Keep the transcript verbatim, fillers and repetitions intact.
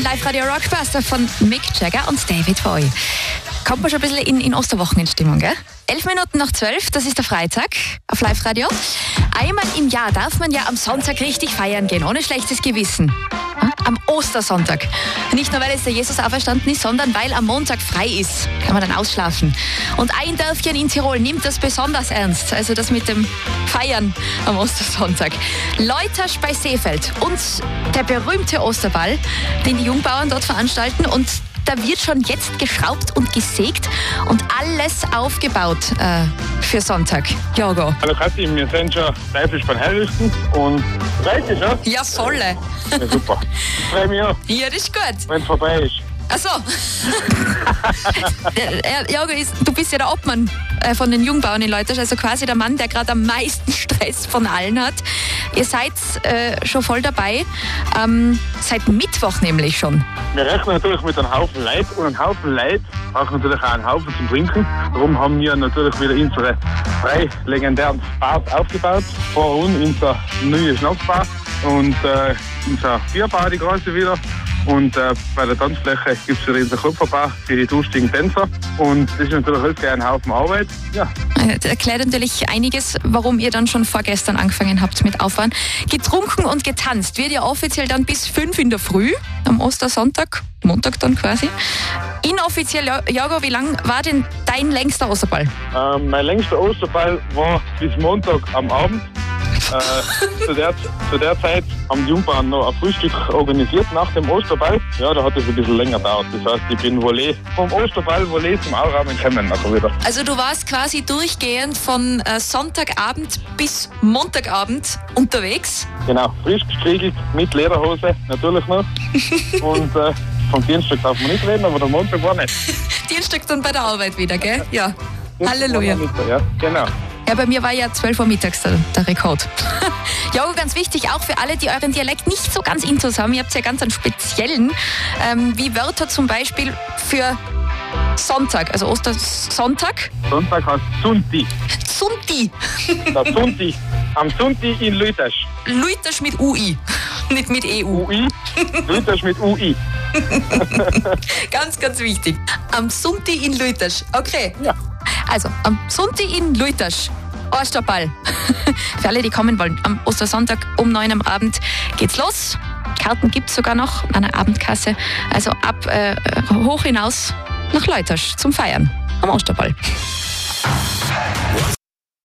den Live-Radio Rockbuster von Mick Jagger und David Bowie. Kommt man schon ein bisschen in, in Osterwochenendstimmung, gell? Elf Minuten nach zwölf, das ist der Freitag auf Live-Radio. Einmal im Jahr darf man ja am Sonntag richtig feiern gehen, ohne schlechtes Gewissen. Am Ostersonntag. Nicht nur, weil jetzt der Jesus auferstanden ist, sondern weil am Montag frei ist. Kann man dann ausschlafen. Und ein Dörfchen in Tirol nimmt das besonders ernst. Also das mit dem Feiern am Ostersonntag. Leutasch bei Seefeld und der berühmte Osterball, den die Jungbauern dort veranstalten. Und da wird schon jetzt geschraubt und gesägt und alles aufgebaut äh, für Sonntag. Jorgo. Hallo Kathi, wir sind schon fleißig beim Herrichten und reicht es schon? Ja, volle. Ja, super. Freue mich auch, Ja, das ist gut. wenn es vorbei ist. Ach so. äh, Jorgo, ist, du bist ja der Obmann äh, von den Jungbauern in Leutasch, also quasi der Mann, der gerade am meisten Stress von allen hat. Ihr seid äh, schon voll dabei, ähm, seit Mittwoch nämlich schon. Wir rechnen natürlich mit einem Haufen Leid und ein Haufen Leid braucht natürlich auch einen Haufen zum Trinken. Darum haben wir natürlich wieder unsere drei legendären Bars aufgebaut. Vor uns unser neue Schnapsbar und äh, unser Bierbar, die große wieder. Und äh, bei der Tanzfläche gibt es wieder unser Kupferbar für die durstigen Tänzer. Und das ist natürlich alles ein Haufen Arbeit. Ja. Das erklärt natürlich einiges, warum ihr dann schon vorgestern angefangen habt mit Auffahren. Getrunken und getanzt wird ja offiziell dann bis fünf in der Früh, am Ostersonntag, Montag dann quasi. Inoffiziell, Jorgo, wie lang war denn dein längster Osterball? Ähm, mein längster Osterball war bis Montag am Abend. Äh, zu, der, zu der Zeit haben die Jungbauern noch ein Frühstück organisiert nach dem Osterball. Ja, da hat es ein bisschen länger gedauert. Das heißt, ich bin Volley vom Osterball Volley zum Aurahmen gekommen. Also wieder. Also du warst quasi durchgehend von äh, Sonntagabend bis Montagabend unterwegs? Genau, frisch gestriegelt, mit Lederhose natürlich noch. Und äh, vom Dienstag darf man nicht reden, aber der Montag war nicht. Dienstag dann bei der Arbeit wieder, gell? Ja. Halleluja. Ja, genau. Ja, bei mir war ja zwölf Uhr mittags der, der Rekord. Jorgo, ganz wichtig, auch für alle, die euren Dialekt nicht so ganz intus haben, ihr habt ja ganz einen speziellen, ähm, wie Wörter zum Beispiel für Sonntag, also Ostersonntag. Sonntag heißt Sunti. Sunti. Der Sunti. Am Sunti in Leutasch. Leutasch mit U I, nicht mit E U. U I, Leutasch mit U I. Ganz, ganz wichtig. Am Sunti in Leutasch. Okay. Ja. Also, am Sunti in Leutasch. Osterball. Für alle, die kommen wollen. Am Ostersonntag um neun am Abend geht's los. Karten gibt's sogar noch an der Abendkasse. Also ab äh, hoch hinaus nach Leutasch zum Feiern am Osterball.